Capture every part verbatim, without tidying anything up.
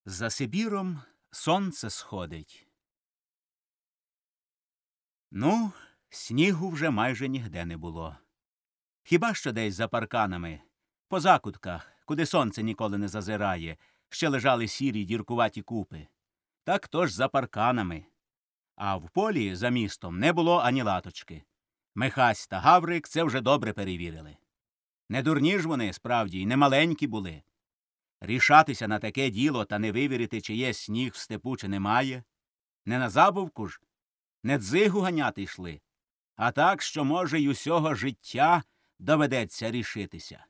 За Сибіром сонце сходить. Ну, снігу вже майже нігде не було. Хіба що десь за парканами, по закутках, куди сонце ніколи не зазирає, ще лежали сірі діркуваті купи. Так то ж за парканами. А в полі за містом не було ані латочки. Михась та Гаврик це вже добре перевірили. Не дурні ж вони, справді, й не маленькі були. Рішатися на таке діло та не вивірити, чи є сніг в степу, чи немає. Не на забавку ж, не дзигу ганяти йшли, а так, що, може, й усього життя доведеться рішитися.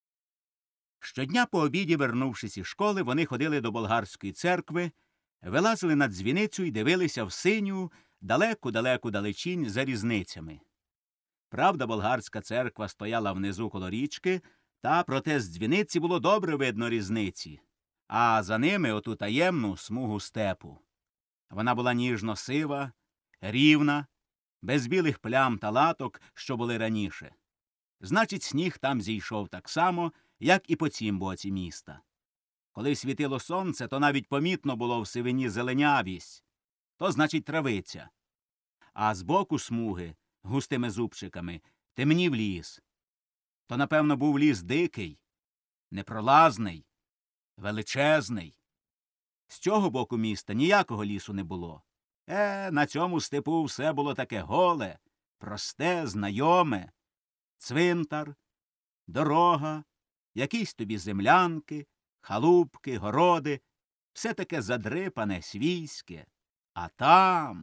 Щодня по обіді, вернувшись із школи, вони ходили до болгарської церкви, вилазили на дзвіницю і дивилися в синю, далеку-далеку далечінь за різницями. Правда, болгарська церква стояла внизу коло річки, та проте з дзвіниці було добре видно різниці, а за ними оту таємну смугу степу. Вона була ніжно-сива, рівна, без білих плям та латок, що були раніше. Значить, сніг там зійшов так само, як і по цім боці міста. Коли світило сонце, то навіть помітно було в сивині зеленявість, то, значить, травиця. А збоку смуги, густими зубчиками, темнів ліс. То, напевно, був ліс дикий, непролазний, величезний. З цього боку міста ніякого лісу не було. Е, на цьому степу все було таке голе, просте, знайоме. Цвинтар, дорога, якісь тобі землянки, халупки, городи. Все таке задрипане, свійське. А там,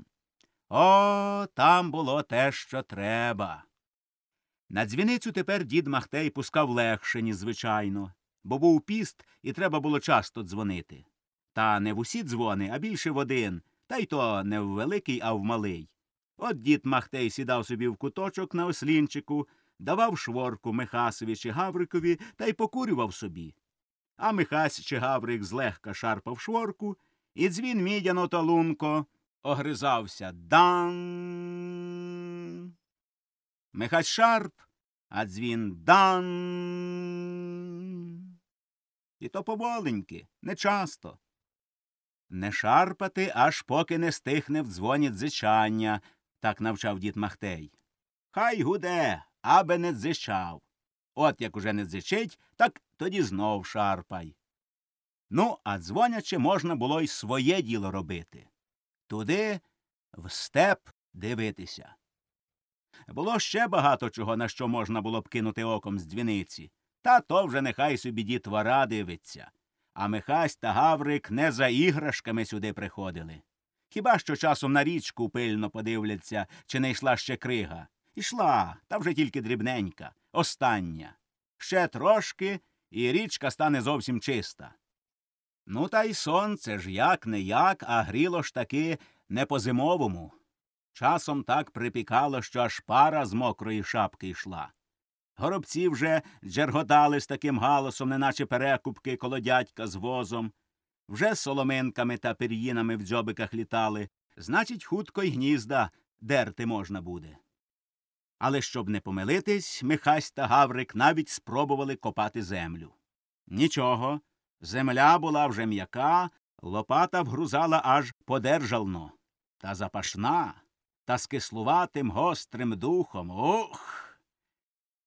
о, там було те, що треба. На дзвіницю тепер дід Махтей пускав легше, ніж звичайно, бо був піст і треба було часто дзвонити. Та не в усі дзвони, а більше в один, та й то не в великий, а в малий. От дід Махтей сідав собі в куточок на ослінчику, давав шворку Михасові чи Гаврикові та й покурював собі. А Михась чи Гаврик злегка шарпав шворку, і дзвін мідяно та лунко огризався дан. Михась шарп, а дзвін дан. І то поволеньки, нечасто. Не шарпати, аж поки не стихне в дзвоні дзичання, так навчав дід Махтей. Хай гуде, аби не дзичав. От як уже не дзичить, так тоді знов шарпай. Ну, а дзвонячи можна було й своє діло робити. Туди, в степ, дивитися. Було ще багато чого, на що можна було б кинути оком з дзвіниці. Та то вже нехай собі дітвора дивиться. А Михась та Гаврик не за іграшками сюди приходили. Хіба що часом на річку пильно подивляться, чи не йшла ще крига. Ішла, та вже тільки дрібненька, остання. Ще трошки, і річка стане зовсім чиста. Ну, та й сонце ж як-не-як, а гріло ж таки не по-зимовому. Часом так припікало, що аж пара з мокрої шапки йшла. Горобці вже джерготали з таким галасом, неначе перекупки коло дядька з возом. Вже соломинками та пір'їнами в дзьобиках літали. Значить, хутко й гнізда дерти можна буде. Але щоб не помилитись, Михась та Гаврик навіть спробували копати землю. Нічого, земля була вже м'яка, лопата вгрузала аж подержално. Та запашна, та з кислуватим гострим духом. Ух!